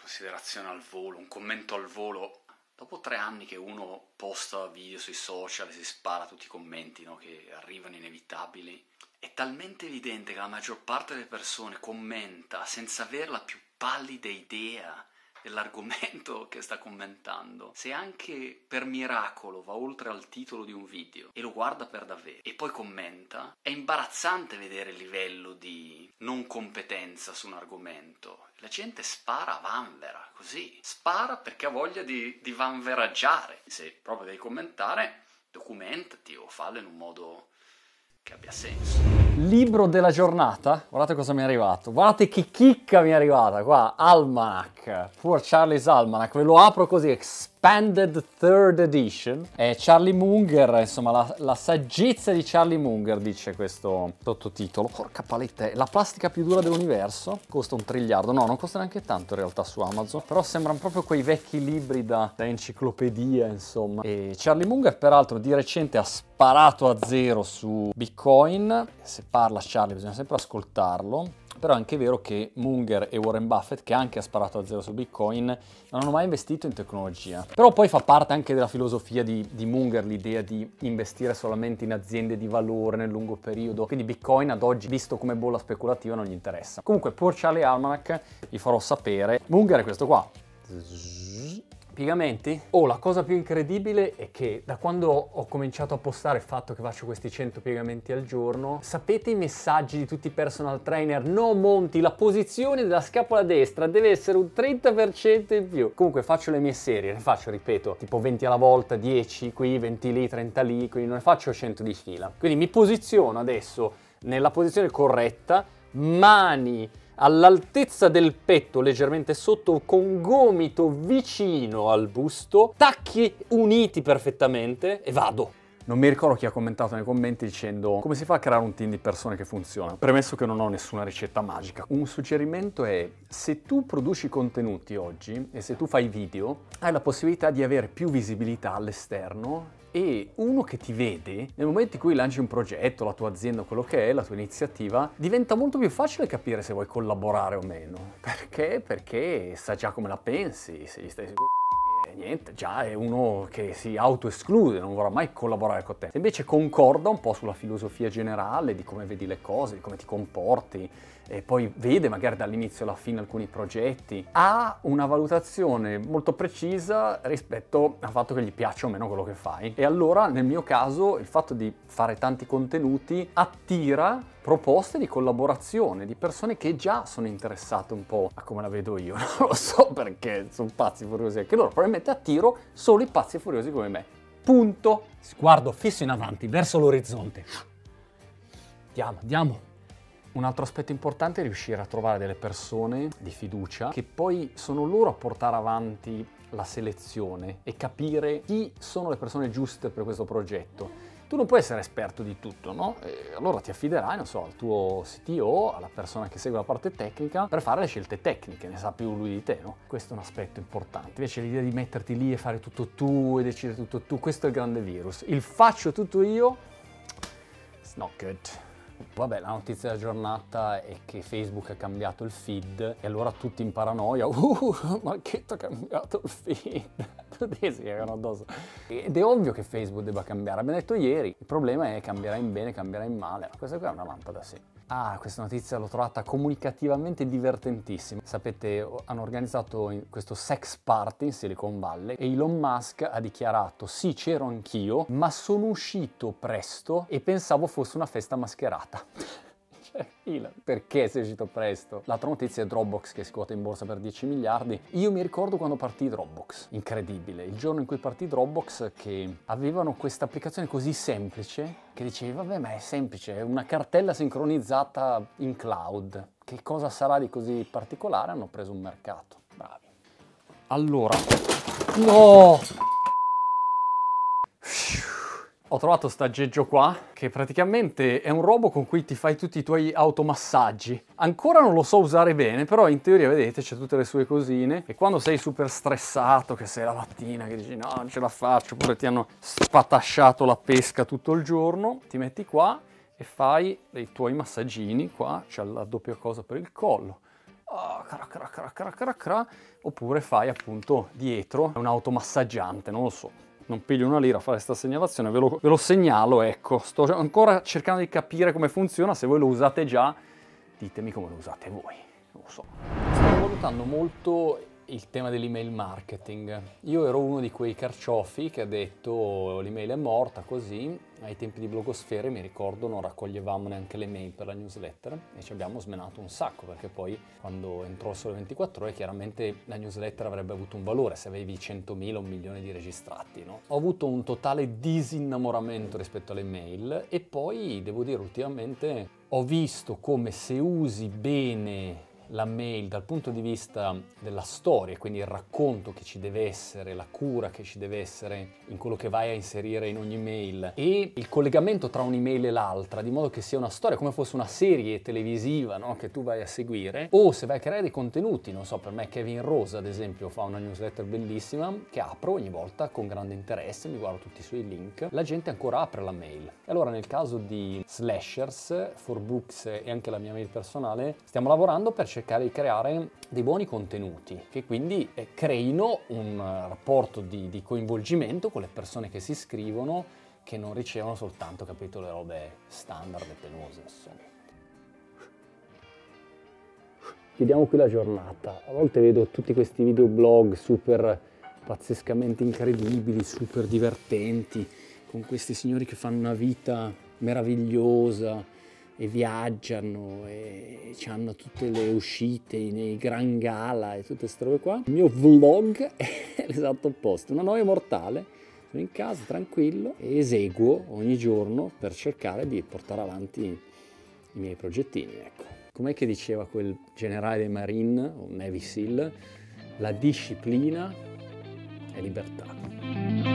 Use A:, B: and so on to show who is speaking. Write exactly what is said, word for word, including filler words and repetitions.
A: considerazione al volo, un commento al volo. Dopo tre anni che uno posta video sui social e si spara tutti i commenti, no, che arrivano inevitabili, è talmente evidente che la maggior parte delle persone commenta senza avere la più pallida idea dell'argomento che sta commentando. Se anche per miracolo va oltre al titolo di un video e lo guarda per davvero e poi commenta, è imbarazzante vedere il livello di non competenza su un argomento. La gente spara a vanvera, così. Spara perché ha voglia di, di vanveraggiare. Se proprio devi commentare, documentati o fallo in un modo che abbia senso.
B: Libro della giornata, guardate cosa mi è arrivato, guardate che chicca mi è arrivata qua, Almanac, Poor Charlie's Almanac, ve lo apro così, Expanded Third Edition, è Charlie Munger, insomma la, la saggezza di Charlie Munger, dice questo sottotitolo. Porca paletta, la plastica più dura dell'universo, costa un triliardo, no non costa neanche tanto in realtà su Amazon, però sembrano proprio quei vecchi libri da, da enciclopedia insomma. E Charlie Munger peraltro di recente ha sparato a zero su Bitcoin, se parla Charlie bisogna sempre ascoltarlo, però è anche vero che Munger e Warren Buffett, che anche ha sparato a zero su Bitcoin, non hanno mai investito in tecnologia. Però poi fa parte anche della filosofia di, di Munger l'idea di investire solamente in aziende di valore nel lungo periodo, quindi Bitcoin ad oggi, visto come bolla speculativa, non gli interessa. Comunque, Poor Charlie Almanac, vi farò sapere. Munger è questo qua. Piegamenti? Oh, la cosa più incredibile è che da quando ho cominciato a postare il fatto che faccio questi cento piegamenti al giorno, sapete i messaggi di tutti i personal trainer? No Monti, la posizione della scapola destra deve essere un trenta per cento in più. Comunque faccio le mie serie, ne faccio, ripeto, tipo venti alla volta, dieci qui, venti lì, trenta lì, quindi non ne faccio cento di fila. Quindi mi posiziono adesso nella posizione corretta, mani all'altezza del petto, leggermente sotto, con gomito vicino al busto, tacchi uniti perfettamente e vado. Non mi ricordo chi ha commentato nei commenti dicendo come si fa a creare un team di persone che funziona. Premesso che non ho nessuna ricetta magica. Un suggerimento è: se tu produci contenuti oggi e se tu fai video, hai la possibilità di avere più visibilità all'esterno e uno che ti vede, nel momento in cui lanci un progetto, la tua azienda, quello che è, la tua iniziativa, diventa molto più facile capire se vuoi collaborare o meno. Perché? Perché sa già come la pensi, se gli stai e niente, già è uno che si autoesclude, non vorrà mai collaborare con te. Se invece concorda un po' sulla filosofia generale, di come vedi le cose, di come ti comporti, e poi vede magari dall'inizio alla fine alcuni progetti, ha una valutazione molto precisa rispetto al fatto che gli piace o meno quello che fai. E allora nel mio caso il fatto di fare tanti contenuti attira proposte di collaborazione di persone che già sono interessate un po' a come la vedo io. Non lo so perché sono pazzi furiosi anche loro, probabilmente attiro solo i pazzi furiosi come me. Punto. Sguardo fisso in avanti, verso l'orizzonte. Andiamo, andiamo. Un altro aspetto importante è riuscire a trovare delle persone di fiducia che poi sono loro a portare avanti la selezione e capire chi sono le persone giuste per questo progetto. Tu non puoi essere esperto di tutto, no? E allora ti affiderai, non so, al tuo C T O, alla persona che segue la parte tecnica, per fare le scelte tecniche, ne sa più lui di te, no? Questo è un aspetto importante. Invece l'idea di metterti lì e fare tutto tu e decidere tutto tu, questo è il grande virus. Il faccio tutto io, it's not good. Vabbè, la notizia della giornata è che Facebook ha cambiato il feed e allora tutti in paranoia, uh, Marchetto ha cambiato il feed, tutti si cagano addosso. Ed è ovvio che Facebook debba cambiare, abbiamo detto ieri, il problema è cambierà in bene, cambierà in male, ma questa qua è una lampada, sì. Ah, questa notizia l'ho trovata comunicativamente divertentissima. Sapete, hanno organizzato questo sex party in Silicon Valley e Elon Musk ha dichiarato: sì, c'ero anch'io, ma sono uscito presto e pensavo fosse una festa mascherata. Cioè, perché sei uscito presto? L'altra notizia è Dropbox che si quota in borsa per dieci miliardi. Io mi ricordo quando partì Dropbox, incredibile, il giorno in cui partì Dropbox, che avevano questa applicazione così semplice che dicevi vabbè, ma è semplice, è una cartella sincronizzata in cloud, che cosa sarà di così particolare? Hanno preso un mercato, bravi. Allora, no! Ho trovato sta aggeggio qua, che praticamente è un robot con cui ti fai tutti i tuoi automassaggi. Ancora non lo so usare bene, però in teoria, vedete, c'è tutte le sue cosine. E quando sei super stressato, che sei la mattina, che dici no, non ce la faccio, oppure ti hanno spatasciato la pesca tutto il giorno, ti metti qua e fai dei tuoi massagini. Qua c'è la doppia cosa per il collo. oh, cra, cra, cra, cra, cra, cra, oppure fai appunto dietro un automassaggiante, non lo so. Non piglio una lira a fare questa segnalazione, ve lo, ve lo segnalo, ecco. Sto ancora cercando di capire come funziona, se voi lo usate già, ditemi come lo usate voi, non lo so. Stavo valutando molto il tema dell'email marketing. Io ero uno di quei carciofi che ha detto l'email è morta così. Ai tempi di Blogosfere, mi ricordo, non raccoglievamo neanche le mail per la newsletter e ci abbiamo smenato un sacco, perché poi quando entrò il Sole ventiquattro Ore chiaramente la newsletter avrebbe avuto un valore se avevi centomila o un milione di registrati, no? Ho avuto un totale disinnamoramento rispetto alle mail e poi devo dire ultimamente ho visto come se usi bene la mail dal punto di vista della storia, quindi il racconto che ci deve essere, la cura che ci deve essere in quello che vai a inserire in ogni mail e il collegamento tra un'email e l'altra, di modo che sia una storia come fosse una serie televisiva, no? Che tu vai a seguire, o se vai a creare dei contenuti, non so, per me Kevin Rosa ad esempio fa una newsletter bellissima che apro ogni volta con grande interesse, mi guardo tutti i suoi link, la gente ancora apre la mail. E allora nel caso di Slashers, For Books e anche la mia mail personale, stiamo lavorando per cercare di creare dei buoni contenuti che quindi eh, creino un uh, rapporto di, di coinvolgimento con le persone che si iscrivono, che non ricevono soltanto, capito, le robe standard e penose, insomma. Chiudiamo qui la giornata. A volte vedo tutti questi videoblog super pazzescamente incredibili, super divertenti, con questi signori che fanno una vita meravigliosa e viaggiano e hanno tutte le uscite nei gran gala e tutte queste robe qua. Il mio vlog è l'esatto opposto, una noia mortale. Sono in casa tranquillo e eseguo ogni giorno per cercare di portare avanti i miei progettini, ecco. Com'è che diceva quel generale dei Marine o Navy SEAL? La disciplina è libertà.